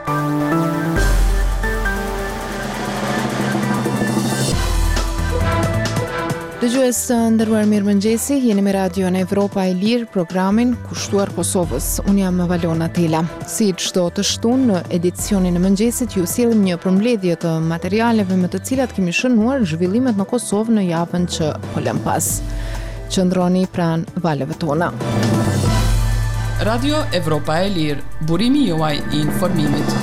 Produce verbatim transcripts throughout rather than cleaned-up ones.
Dëgjues të nderuar, mirëmëngjesi, jeni me Radio në Evropa e Lirë, programin kushtuar Kosovës. Unë jam Valona Tela. Si çdo të shtunë në edicionin e mëngjesit, ju sillim një përmbledhje të materialeve me të cilat kemi shënuar zhvillimet në Kosovë në javën që po lëm pas. Qëndroni pranë valeve tona. Radio Evropa e Lirë, burimi juaj i informimit.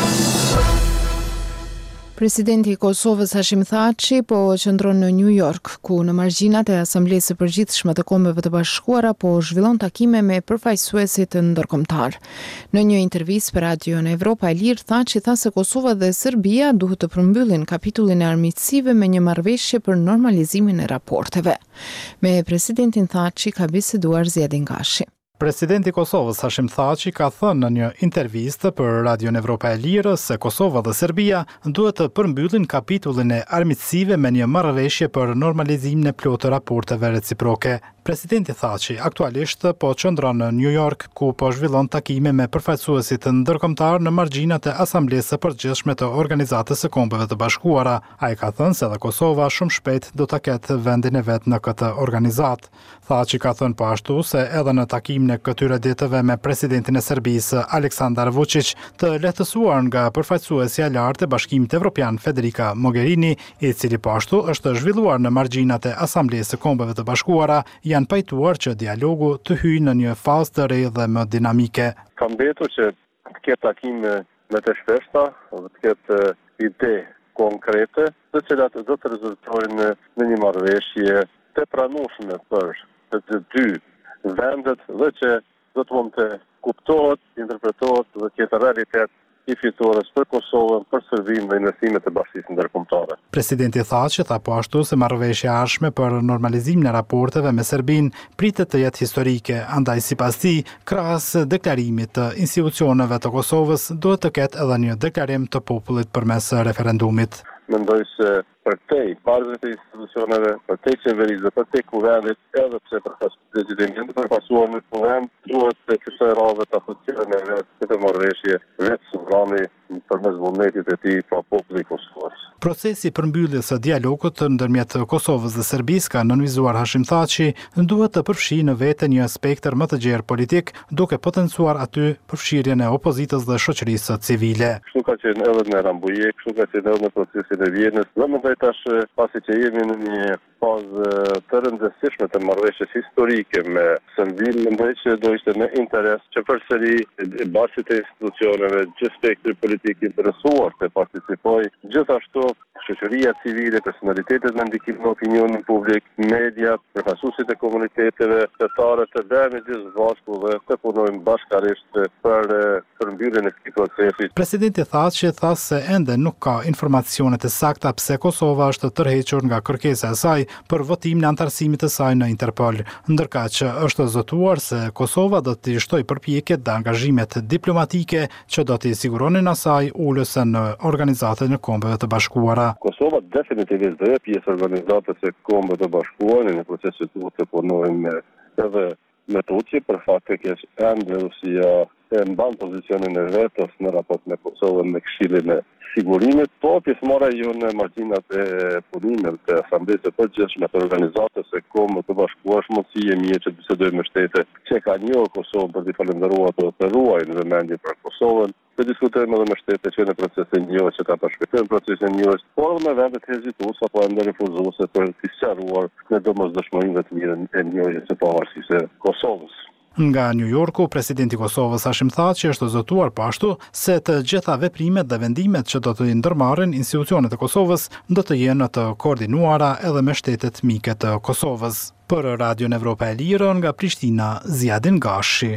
Presidenti i Kosovës Hashim Thaçi po qëndron në New York, ku në margjinat e Asamblesë së Përgjithshme të Kombeve të Bashkuara po zhvillon takime me përfaqësuesit ndërkombëtar. Në një intervistë për Radio në Evropa e Lirë, Thaçi tha se Kosova dhe Serbia duhet të përmbyllin kapitullin e armiqësive me një marrëveshje për normalizimin e raporteve. Me presidentin Thaçi ka biseduar Zjedin Gashi. Presidenti i Kosovës Hashim Thaçi ka thënë në një intervistë për Radio Evropa e Lirë se Kosova dhe Serbia duhet të përmbyllin kapitullin e armiqësive me një marrëveshje për normalizimin e plotë të raporteve reciproke. Presidenti Thaçi aktualisht po qëndron në New York, ku po zhvillon takime me përfaqësuesit ndërkombëtar në margjinat e Asamblesë së Përgjithshme të Organizatës së Kombeve të Bashkuara. Ai ka thënë se edhe Kosova shumë shpejt do ta ketë vendin e vet në këtë organizatë. Thaçi ka thënë po ashtu se edhe në takimin e këtyre ditëve me presidentin e Serbisë Aleksandar Vučić, të lehtësuar nga përfaqësuesja e lartë e Bashkimit Evropian Federica Mogherini, i cili po ashtu është zhvilluar në margjinat e Asamblesë së Kombeve të Bashkuara, janë pajtuar që dialogu të hyjë në një fazë të re dhe më dinamike. Ka mbetur që të ketë takime me të shpeshta, dhe të ketë ide konkrete, të cilat do të rezultojnë në një marrëveshje të pranueshme për të dy vendet dhe që do të mund të kuptohet, interpretohet dhe të ketë realitet i fitores për Kosovën, për Serbinë dhe investimet e Bashkisë Ndërkombëtare. Presidenti Thaçi tha po ashtu se marrëveshja e ardhshme për normalizimin e raporteve me Serbinë pritet të jetë historike, andaj sipas tij, krahas deklarimit të institucioneve të Kosovës, duhet të ketë edhe një deklarim të popullit përmes referendumit. Mendoj se për te parëve të institucioneve, për te qeverisë, për te kuvendit, edhe pse për presidentin përfaqësuar në kuvend, duhet të kësaj radhe të asociojnë me vetë këtë marrëveshje vetë sovrani përmes vullnetit e tij pa popullit Kosovës. Procesi i përmbylljes së dialogut ndërmjet Kosovës dhe Serbisë, ka nënvizuar Hashim Thaçi, duhet të përfshijë në vete një spektër më të gjerë politik, duke potencuar aty përfshirjen e opozitës dhe shoqërisë civile. Kështu ka qenë edhe në Rambuje, kështu ka qenë edhe në procesin e Vjenës. Dhe mendoj tash pasi që jemi në një fazë të rëndësishme të marrëveshjes historike me Serbinë, mendoj që do ishte në interes që përsëri bashkët e institucioneve, gjithë spektri politik interesuar të participojë, gjithashtu shoqëria civile, personalitetet me ndikim në opinionin publik, media, përfaqësuesit e komuniteteve, qytetarët të bëhemi gjithë bashku dhe të punojmë bashkërisht për përmbylljen e këtij procesi. Presidenti Thaçi tha se ende nuk ka informacione të sakta pse Kosova është tërhequr nga kërkesa e saj për votimin e antarësimit të saj në Interpol, ndërkaq që është zotuar se Kosova do të shtojë përpjekjet dhe angazhimet diplomatike që do t'i siguronin asaj ulësen në Organizatën e Kombeve të Bashkuara. Kosova definitivisht dhe pjesë Organizatës së Kombeve të Bashkuara në procesin të punojmë edhe me Turqi, për fakt që ende Rusia e mban pozicionin e vetës në raport me Kosovën në Këshillin e Sigurimit, po pjesëmarrja jonë në margjinat e punimit të Asamblesë së Përgjithshme të Organizatës së Kombeve të Bashkuara, mundësi e mirë që të bisedojmë me shtete që kanë njohur Kosovën për të falendëruar ato të ruajnë vëmendje për Kosovën, të diskutojmë edhe me shtete që në procesin e njohjes që ta përshpejtojnë procesin e njohjes, por edhe me vendet hezituese apo ende refuzuese për të sqaruar në domosdoshmërinë të mirë e njohjes së pavarësisë së Kosovës. Nga New Yorku, presidenti i Kosovës Hashim Thaçi është zotuar po ashtu se të gjitha veprimet dhe vendimet që do të ndërmarrin institucionet e Kosovës do të jenë të koordinuara edhe me shtetet mike të Kosovës. Për Radio Evropa e Lirë, nga Prishtina, Zjedin Gashi.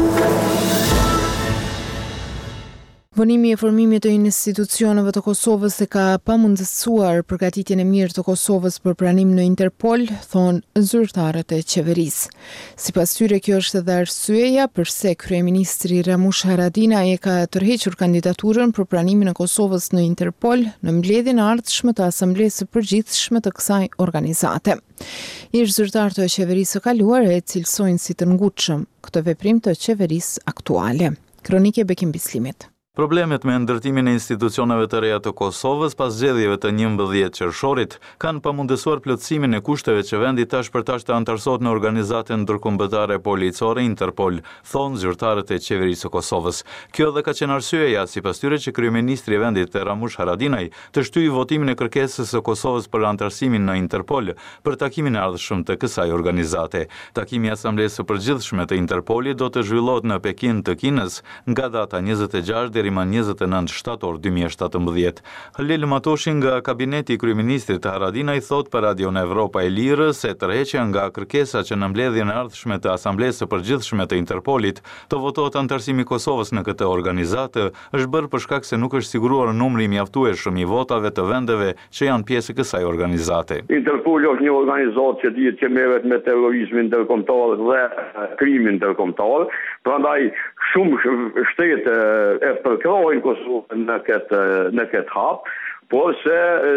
Vonimi i formimit të institucioneve të Kosovës e ka pamundësuar përgatitjen e mirë të Kosovës për pranim në Interpol, thonë zyrtarët e qeverisë. Sipas tyre, kjo është edhe arsyeja pse kryeministri Ramush Haradinaj e ka tërhequr kandidaturën për pranimin e Kosovës në Interpol në mbledhjen e ardhshme të Asamblesë së Përgjithshme të kësaj organizate. Ish zyrtarët e qeverisë së kaluar e cilësojnë si të ngutshëm këtë veprim të qeverisë aktuale. Kronike Bekim Bislimit. Problemet me ndërtimin e institucioneve të reja të Kosovës pas zgjedhjeve të njëmbëdhjetë qershorit kanë pamundësuar plotësimin e kushteve që vendi tash për tash të antarësohet në organizatën ndërkombëtare policore Interpol, thonë zyrtarët e qeverisë së Kosovës. Kjo dhe ka qenë arsyeja sipas tyre që kryeministri i vendit Ramush Haradinaj të shtyjë votimin e kërkesës së Kosovës për antarësimin në Interpol për takimin e ardhshëm të kësaj organizate. Takimi i Asamblesë së Përgjithshme të Interpolit do të zhvillohet në Pekin të Kinës nga data njëzet e gjashtë deri më njëzet e nëntë shtator dy mijë e shtatëmbëdhjetë. Halil Matoshi nga kabineti i kryeministrit Haradinaj thot për Radion Evropa e Lirë se tërheqja nga kërkesa që në mbledhjen e ardhshme të Asamblesë së Përgjithshme të Interpolit të votohet antarësimi i Kosovës në këtë organizatë është bërë për shkak se nuk është siguruar numri i mjaftueshëm i votave të vendeve që janë pjesë e kësaj organizate. Interpoli është një organizatë që dihet që merret me terrorizmin ndërkombëtar dhe krimin ndërkombëtar, prandaj shumë shtete e përkrojnë Kosovën në këtë në këtë hap, por se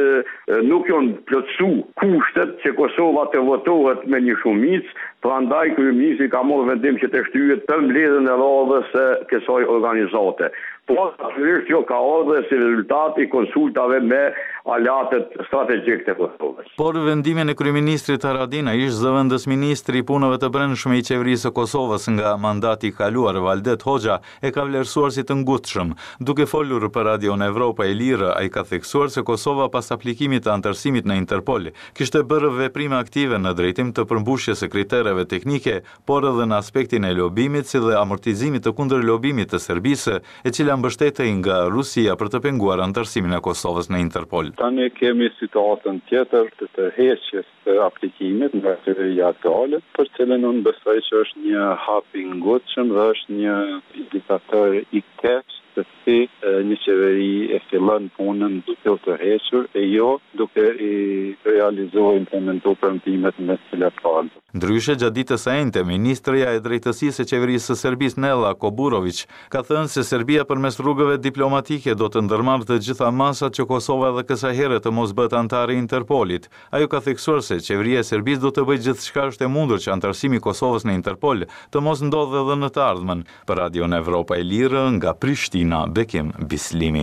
e, nuk janë plotësu kushtet që Kosova të votohet me një shumicë, prandaj kryeministri ka marrë vendim që të shtyhet për mbledhjen e radhës së kësaj organizate. Por natyrisht jo ka ardhur si rezultat i konsultave me aleatët strategjik të Kosovës. Por vendimin e kryeministrit Haradinaj ish zëvendës ministri i punëve të brendshme i qeverisë së Kosovës nga mandati i kaluar Valdet Hoxha e ka vlerësuar si të ngutshëm. Duke folur për Radion Evropa e Lirë, ai ka theksuar se Kosova pas aplikimit të antarësimit në Interpol kishte bërë veprime aktive në drejtim të përmbushjes së kritereve teknike, por edhe në aspektin e lobimit si dhe amortizimit të kundër lobimit të Serbisë, e cila mbështetej nga Rusia për të penguar antarësimin e Kosovës në Interpol. Tani kemi situatën tjetër të tërheqjes të aplikimit nga qeveria aktuale, për cilën unë besoj që është një hap i ngutshëm dhe është një indikator i keq se si një qeveri e fillon punën duke u tërhequr e jo duke i realizuar implementuar premtimet me të cilat ka. Ndryshe, gjatë ditës së enjte, ministrja e drejtësisë e qeverisë së Serbisë Nela Koburović ka thënë se Serbia përmes rrugëve diplomatike do të ndërmarrë të gjitha masat që Kosova edhe kësaj here të mos bëhet antare i Interpolit. Ajo ka theksuar se qeveria e Serbisë do të bëjë gjithçka është e mundur që antarësimi i Kosovës në Interpol të mos ndodhë edhe në të ardhmen. Për Radion Evropa e Lirë nga Prishtina, Bekim Bislimi.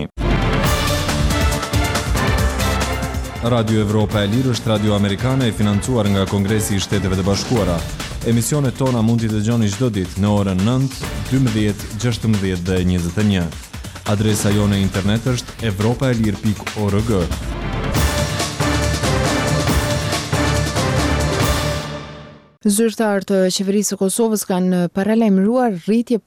Radio Evropa e Lirë është radio amerikane e financuar nga Kongresi i Shteteve të Bashkuara. Emisionet tona mund t'i dëgjoni çdo ditë në orën nëntë, dymbëdhjetë, gjashtëmbëdhjetë dhe njëzet e një. Adresa jone internet është evropaelir pikë org. Zyrtarët të qeverisë së Kosovës kanë paralajmëruar rritje